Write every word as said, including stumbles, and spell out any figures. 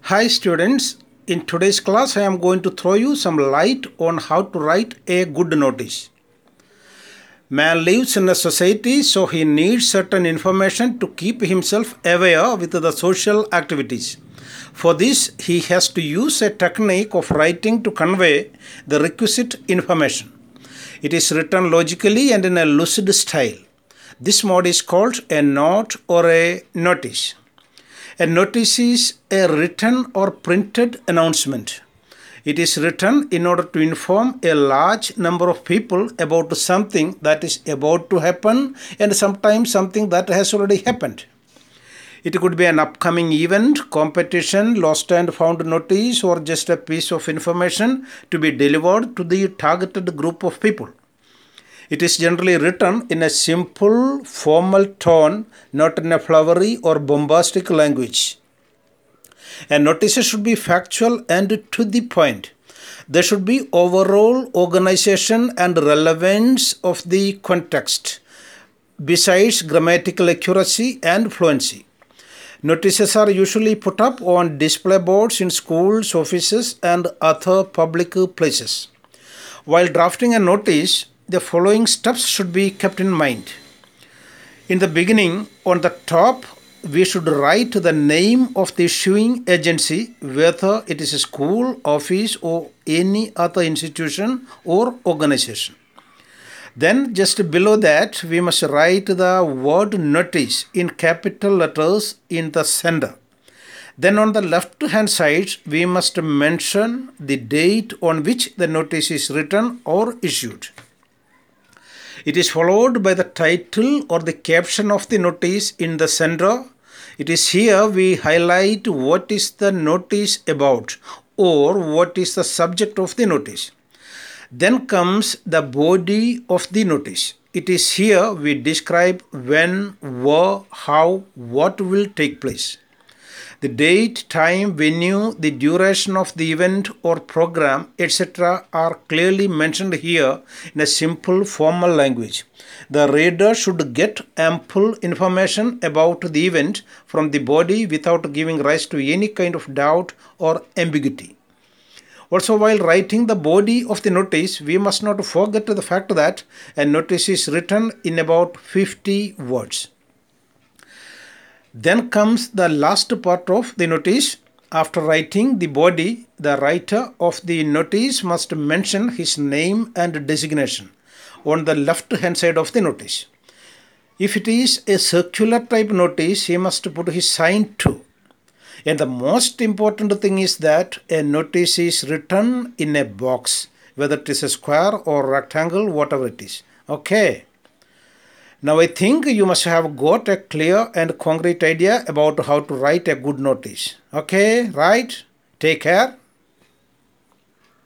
Hi students, in today's class I am going to throw you some light on how to write a good notice. Man lives in a society, so he needs certain information to keep himself aware with the social activities. For this, he has to use a technique of writing to convey the requisite information. It is written logically and in a lucid style. This mode is called a note or a notice. A notice is a written or printed announcement. It is written in order to inform a large number of people about something that is about to happen and sometimes something that has already happened. It could be an upcoming event, competition, lost and found notice, or just a piece of information to be delivered to the targeted group of people. It is generally written in a simple, formal tone, not in a flowery or bombastic language. A notice should be factual and to the point. There should be overall organization and relevance of the context, besides grammatical accuracy and fluency. Notices are usually put up on display boards in schools, offices, and other public places. While drafting a notice, the following steps should be kept in mind. In the beginning, on the top, we should write the name of the issuing agency, whether it is a school, office, or any other institution or organization. Then, just below that, we must write the word notice in capital letters in the center. Then on the left hand side, we must mention the date on which the notice is written or issued. It is followed by the title or the caption of the notice in the center. It is here we highlight what is the notice about or what is the subject of the notice. Then comes the body of the notice. It is here we describe when, where, how, what will take place. The date, time, venue, the duration of the event or program, et cetera are clearly mentioned here in a simple formal language. The reader should get ample information about the event from the body without giving rise to any kind of doubt or ambiguity. Also, while writing the body of the notice, we must not forget the fact that a notice is written in about fifty words. Then comes the last part of the notice. After writing the body, the writer of the notice must mention his name and designation on the left hand side of the notice. If it is a circular type notice, he must put his sign too. And the most important thing is that a notice is written in a box, whether it is a square or rectangle, whatever it is. Okay. Now I think you must have got a clear and concrete idea about how to write a good notice. Okay, right? Take care.